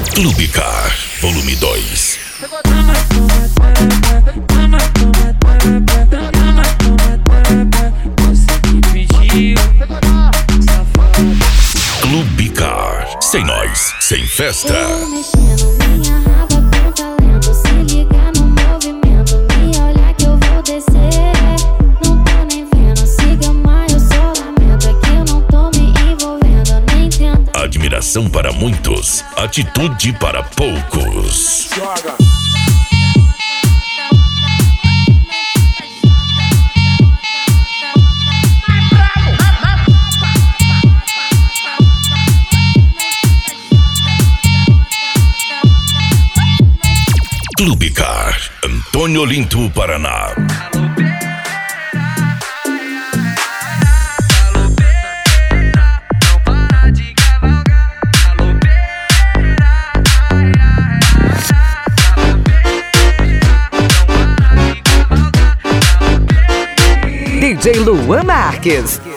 Clube Car, volume 2. Clube Car, sem nós, sem festa. Eu mexendo minha raba com talento. Se ligar no movimento, me olha que eu vou descer. Não tô nem vendo, siga mais o seu lamento. É que eu não tô me envolvendo, nem tento. Admiração para muitos, atitude para poucos. Joga. Clube Car, Antônio Olinto, Paraná. DJ Luan Marques.